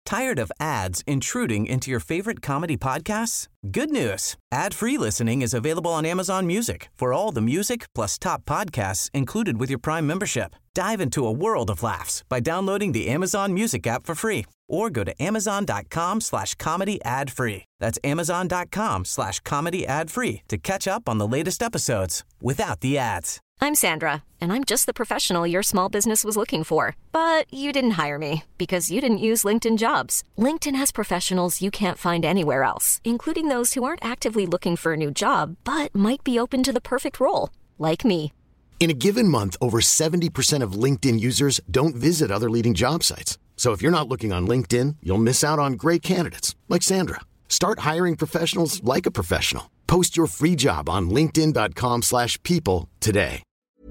Tired of ads intruding into your favorite comedy podcasts? Good news. Ad-free listening is available on Amazon Music for all the music plus top podcasts included with your Prime membership. Dive into a world of laughs by downloading the Amazon Music app for free or go to amazon.com/comedy ad-free. That's amazon.com/comedy ad-free to catch up on the latest episodes without the ads. I'm Sandra, and I'm just the professional your small business was looking for. But you didn't hire me because you didn't use LinkedIn Jobs. LinkedIn has professionals you can't find anywhere else, including those who aren't actively looking for a new job, but might be open to the perfect role, like me. In a given month, over 70% of LinkedIn users don't visit other leading job sites. So if you're not looking on LinkedIn, you'll miss out on great candidates like Sandra. Start hiring professionals like a professional. Post your free job on linkedin.com/people today.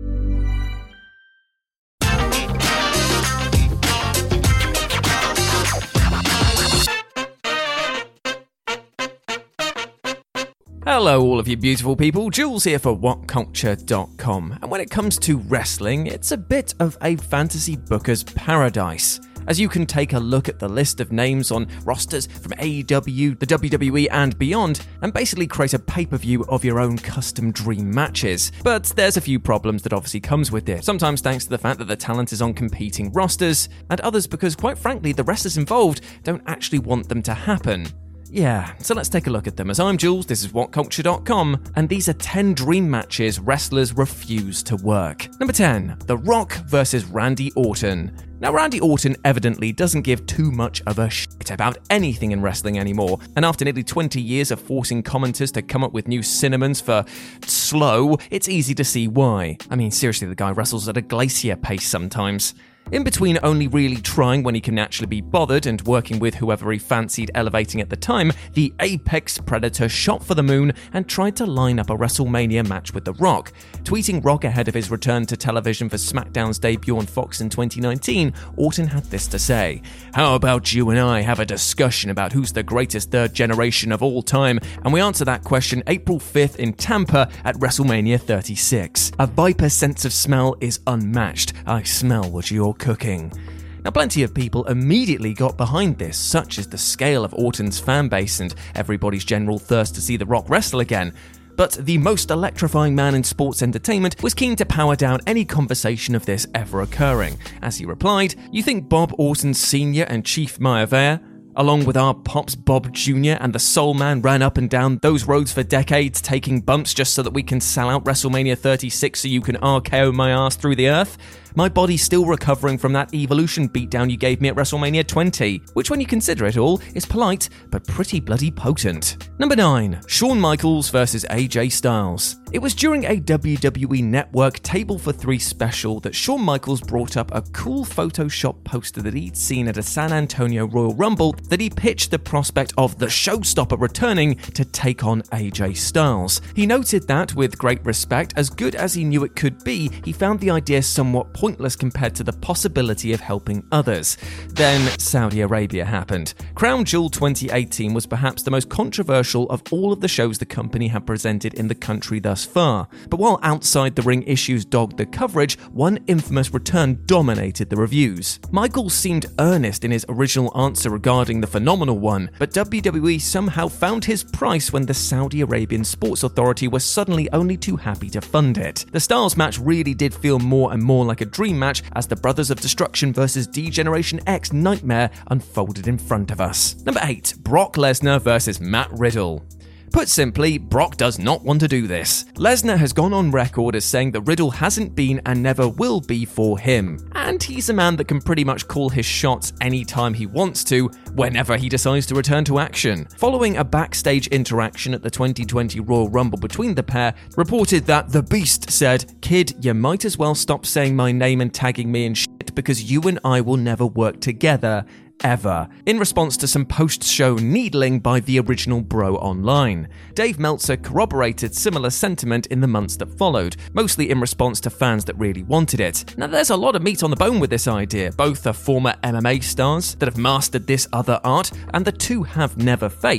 Hello all of you beautiful people, Jules here for WhatCulture.com, and when it comes to wrestling, it's a bit of a fantasy booker's paradise, as you can take a look at the list of names on rosters from AEW, the WWE and beyond, and basically create a pay-per-view of your own custom dream matches. But there's a few problems that obviously comes with it, sometimes thanks to the fact that the talent is on competing rosters, and others because quite frankly the wrestlers involved don't actually want them to happen. Yeah, so let's take a look at them. As I'm Jules, this is WhatCulture.com, and these are 10 dream matches wrestlers refuse to work. Number 10, The Rock versus Randy Orton. Now, Randy Orton evidently doesn't give too much of a shit about anything in wrestling anymore, and after nearly 20 years of forcing commenters to come up with new synonyms for slow, it's easy to see why. I mean, seriously, the guy wrestles at a glacier pace sometimes. In between only really trying when he can actually be bothered and working with whoever he fancied elevating at the time, the apex predator shot for the moon and tried to line up a WrestleMania match with The Rock. Tweeting Rock ahead of his return to television for SmackDown's debut on Fox in 2019, Orton had this to say: "How about you and I have a discussion about who's the greatest third generation of all time, and we answer that question April 5th in Tampa at WrestleMania 36. A Viper's sense of smell is unmatched. I smell what you're cooking." Now, plenty of people immediately got behind this, such as the scale of Orton's fan base and everybody's general thirst to see The Rock wrestle again. But the most electrifying man in sports entertainment was keen to power down any conversation of this ever occurring, as he replied, "You think Bob Orton Sr. and Chief Maivia, along with our Pops Bob Jr. and the Soul Man, ran up and down those roads for decades, taking bumps just so that we can sell out WrestleMania 36 so you can RKO my ass through the earth? My body's still recovering from that Evolution beatdown you gave me at WrestleMania 20, which when you consider it all, is polite, but pretty bloody potent." Number 9, Shawn Michaels versus AJ Styles. It was during a WWE Network Table for 3 special that Shawn Michaels brought up a cool Photoshop poster that he'd seen at a San Antonio Royal Rumble that he pitched the prospect of the showstopper returning to take on AJ Styles. He noted that, with great respect, as good as he knew it could be, he found the idea somewhat pointless compared to the possibility of helping others. Then Saudi Arabia happened. Crown Jewel 2018 was perhaps the most controversial of all of the shows the company had presented in the country thus far. But while outside the ring issues dogged the coverage, one infamous return dominated the reviews. Michaels seemed earnest in his original answer regarding the phenomenal one, but WWE somehow found his price when the Saudi Arabian Sports Authority was suddenly only too happy to fund it. The Styles match really did feel more and more like a dream match as the Brothers of Destruction vs. D-Generation X nightmare unfolded in front of us. Number 8, Brock Lesnar vs. Matt Riddle. Put simply, Brock does not want to do this. Lesnar has gone on record as saying that Riddle hasn't been and never will be for him. And he's a man that can pretty much call his shots anytime he wants to, whenever he decides to return to action. Following a backstage interaction at the 2020 Royal Rumble between the pair, reported that The Beast said, "Kid, you might as well stop saying my name and tagging me in shit because you and I will never work together. Ever," in response to some post-show needling by the original Bro Online. Dave Meltzer corroborated similar sentiment in the months that followed, mostly in response to fans that really wanted it. Now, there's a lot of meat on the bone with this idea. Both are former MMA stars that have mastered this other art, and the two have never faced.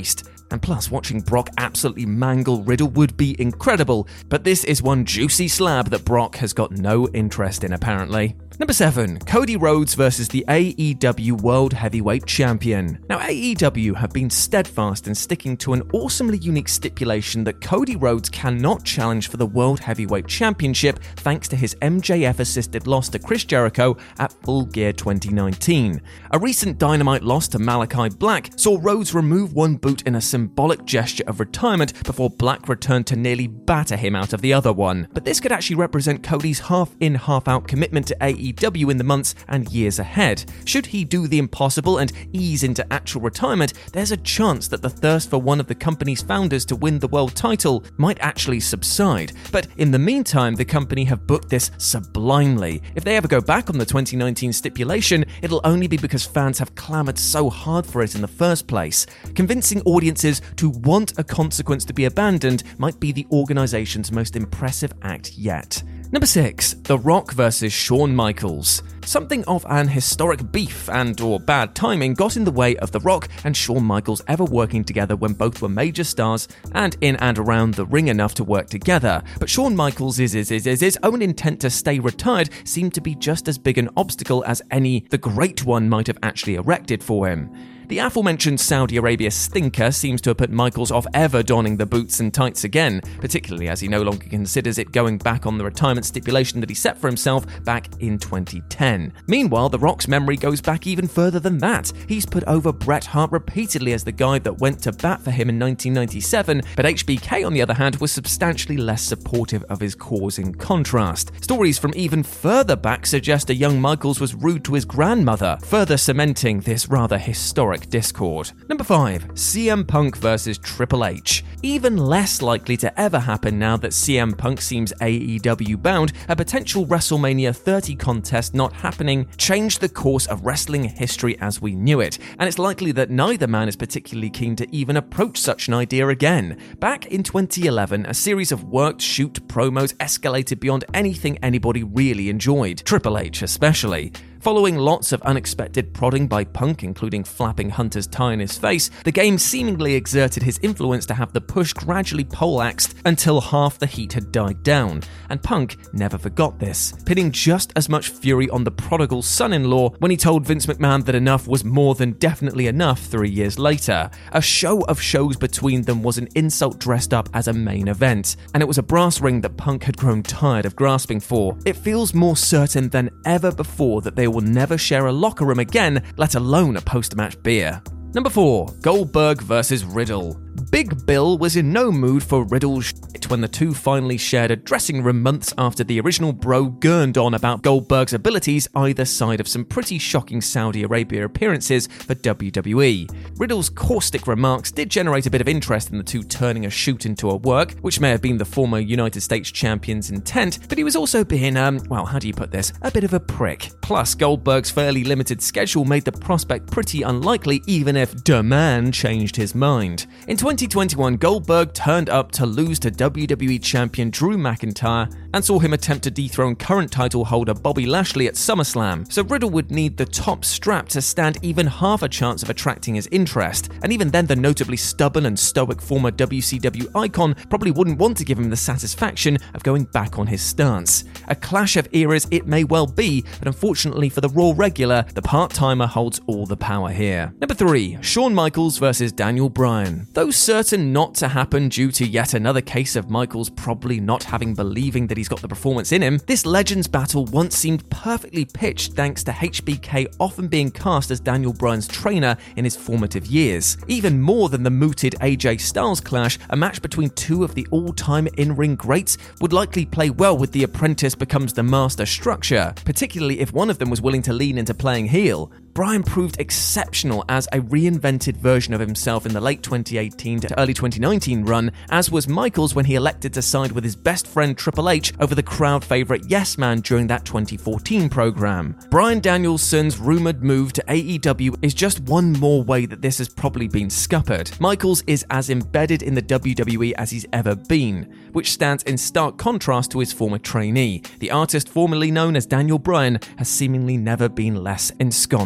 And plus, watching Brock absolutely mangle Riddle would be incredible, but this is one juicy slab that Brock has got no interest in apparently. Number 7, Cody Rhodes versus the AEW World Heavyweight Champion. Now, AEW have been steadfast in sticking to an awesomely unique stipulation that Cody Rhodes cannot challenge for the World Heavyweight Championship thanks to his MJF-assisted loss to Chris Jericho at Full Gear 2019. A recent Dynamite loss to Malachi Black saw Rhodes remove one boot in a symbolic gesture of retirement before Black returned to nearly batter him out of the other one. But this could actually represent Cody's half-in, half-out commitment to AEW in the months and years ahead. Should he do the impossible and ease into actual retirement, there's a chance that the thirst for one of the company's founders to win the world title might actually subside. But in the meantime, the company have booked this sublimely. If they ever go back on the 2019 stipulation, it'll only be because fans have clamored so hard for it in the first place. Convincing audiences to want a consequence to be abandoned might be the organization's most impressive act yet. Number 6, The Rock versus Shawn Michaels. Something of an historic beef and/or bad timing got in the way of The Rock and Shawn Michaels ever working together when both were major stars and in and around the ring enough to work together. But Shawn Michaels' own intent to stay retired seemed to be just as big an obstacle as any the Great One might have actually erected for him. The aforementioned Saudi Arabia stinker seems to have put Michaels off ever donning the boots and tights again, particularly as he no longer considers it going back on the retirement stipulation that he set for himself back in 2010. Meanwhile, The Rock's memory goes back even further than that. He's put over Bret Hart repeatedly as the guy that went to bat for him in 1997, but HBK, on the other hand, was substantially less supportive of his cause in contrast. Stories from even further back suggest a young Michaels was rude to his grandmother, further cementing this rather historic discord. Number 5, CM Punk versus Triple H. Even less likely to ever happen now that CM Punk seems AEW bound, a potential WrestleMania 30 contest not happening changed the course of wrestling history as we knew it, and it's likely that neither man is particularly keen to even approach such an idea again. Back in 2011, a series of worked shoot promos escalated beyond anything anybody really enjoyed, Triple H especially. Following lots of unexpected prodding by Punk, including flapping Hunter's tie in his face, the game seemingly exerted his influence to have the push gradually poleaxed until half the heat had died down, and Punk never forgot this, pitting just as much fury on the prodigal son-in-law when he told Vince McMahon that enough was more than definitely enough 3 years later. A show of shows between them was an insult dressed up as a main event, and it was a brass ring that Punk had grown tired of grasping for. It feels more certain than ever before that they will never share a locker room again, let alone a post-match beer. Number 4, Goldberg versus Riddle. Big Bill was in no mood for Riddle's shit when the two finally shared a dressing room months after the original bro gurned on about Goldberg's abilities either side of some pretty shocking Saudi Arabia appearances for WWE. Riddle's caustic remarks did generate a bit of interest in the two turning a shoot into a work, which may have been the former United States champion's intent, but he was also being, a bit of a prick. Plus, Goldberg's fairly limited schedule made the prospect pretty unlikely even if the man changed his mind. In 2021, Goldberg turned up to lose to WWE champion Drew McIntyre and saw him attempt to dethrone current title holder Bobby Lashley at SummerSlam, so Riddle would need the top strap to stand even half a chance of attracting his interest, and even then the notably stubborn and stoic former WCW icon probably wouldn't want to give him the satisfaction of going back on his stance. A clash of eras it may well be, but unfortunately for the Raw regular, the part-timer holds all the power here. Number 3, Shawn Michaels versus Daniel Bryan. Though certain not to happen due to yet another case of Michaels probably not believing that he's got the performance in him, this Legends battle once seemed perfectly pitched thanks to HBK often being cast as Daniel Bryan's trainer in his formative years. Even more than the mooted AJ Styles clash, a match between two of the all-time in-ring greats would likely play well with the apprentice becomes the master structure, particularly if one of them was willing to lean into playing heel. Bryan proved exceptional as a reinvented version of himself in the late 2018 to early 2019 run, as was Michaels when he elected to side with his best friend Triple H over the crowd favourite Yes Man during that 2014 program. Bryan Danielson's rumoured move to AEW is just one more way that this has probably been scuppered. Michaels is as embedded in the WWE as he's ever been, which stands in stark contrast to his former trainee. The artist formerly known as Daniel Bryan has seemingly never been less ensconced.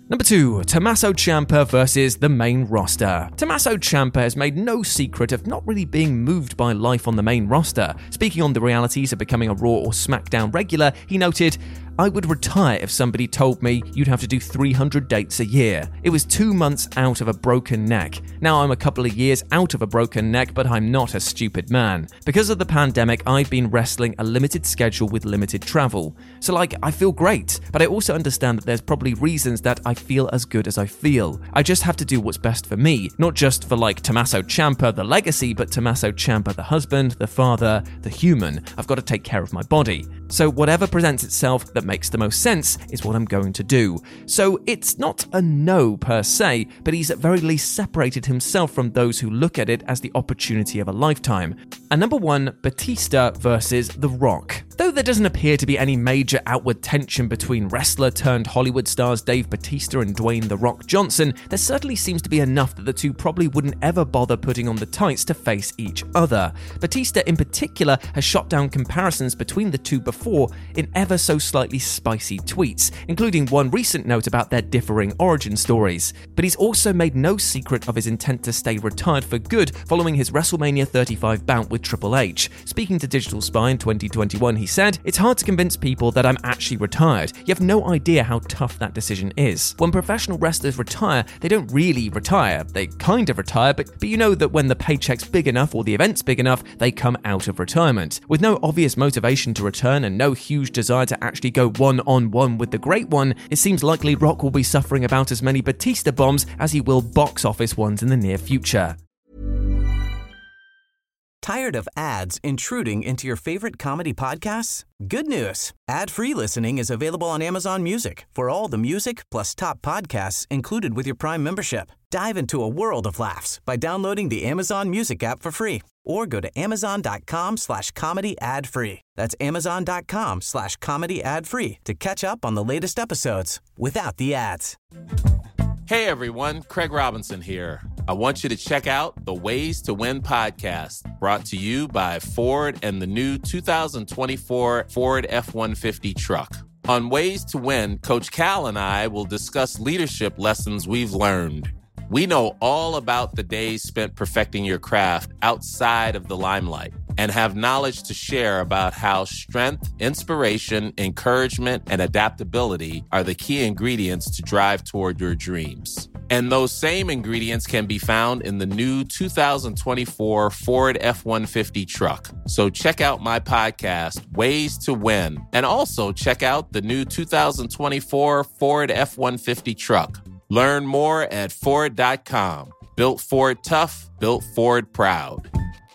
Number 2, Tommaso Ciampa versus the main roster. Tommaso Ciampa has made no secret of not really being moved by life on the main roster. Speaking on the realities of becoming a Raw or SmackDown regular, he noted, "I would retire if somebody told me you'd have to do 300 dates a year. It was 2 months out of a broken neck. Now I'm a couple of years out of a broken neck, but I'm not a stupid man. Because of the pandemic, I've been wrestling a limited schedule with limited travel. So I feel great, but I also understand that there's probably reasons that I feel as good as I feel. I just have to do what's best for me, not just for Tommaso Ciampa, the legacy, but Tommaso Ciampa, the husband, the father, the human. I've got to take care of my body. So whatever presents itself that makes the most sense is what I'm going to do." So it's not a no per se, but he's at very least separated himself from those who look at it as the opportunity of a lifetime. And number 1, Batista versus The Rock. Though there doesn't appear to be any major outward tension between wrestler turned Hollywood stars Dave Batista and Dwayne The Rock Johnson, there certainly seems to be enough that the two probably wouldn't ever bother putting on the tights to face each other. Batista in particular has shot down comparisons between the two before in ever so slightly spicy tweets, including one recent note about their differing origin stories. But he's also made no secret of his intent to stay retired for good following his WrestleMania 35 bout with Triple H. Speaking to Digital Spy in 2021, he said, "It's hard to convince people that I'm actually retired. You have no idea how tough that decision is. When professional wrestlers retire, they don't really retire. They kind of retire, but you know that when the paycheck's big enough or the event's big enough, they come out of retirement. With no obvious motivation to return and no huge desire to actually go one-on-one with the Great One, it seems likely Rock will be suffering about as many Batista bombs as he will box office ones in the near future." Tired of ads intruding into your favorite comedy podcasts? Good news. Ad-free listening is available on Amazon Music for all the music plus top podcasts included with your Prime membership. Dive into a world of laughs by downloading the Amazon Music app for free or go to amazon.com/comedy ad-free. That's amazon.com/comedy ad-free to catch up on the latest episodes without the ads. Hey everyone, Craig Robinson here. I want you to check out the Ways to Win podcast, brought to you by Ford and the new 2024 Ford F-150 truck. On Ways to Win, Coach Cal and I will discuss leadership lessons we've learned. We know all about the days spent perfecting your craft outside of the limelight and have knowledge to share about how strength, inspiration, encouragement, and adaptability are the key ingredients to drive toward your dreams. And those same ingredients can be found in the new 2024 Ford F-150 truck. So check out my podcast, Ways to Win, and also check out the new 2024 Ford F-150 truck. Learn more at Ford.com. Built Ford tough, built Ford proud.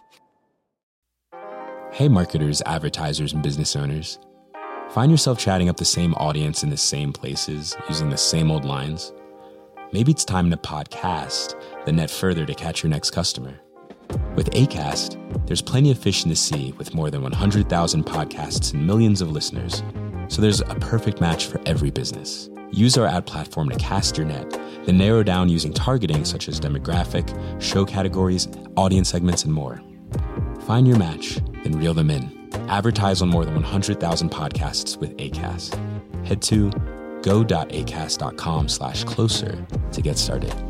Hey marketers, advertisers, and business owners. Find yourself chatting up the same audience in the same places, using the same old lines? Maybe it's time to podcast the net further to catch your next customer. With Acast, there's plenty of fish in the sea with more than 100,000 podcasts and millions of listeners. So there's a perfect match for every business. Use our ad platform to cast your net, then narrow down using targeting such as demographic, show categories, audience segments, and more. Find your match, then reel them in. Advertise on more than 100,000 podcasts with Acast. Head to go.acast.com/closer to get started.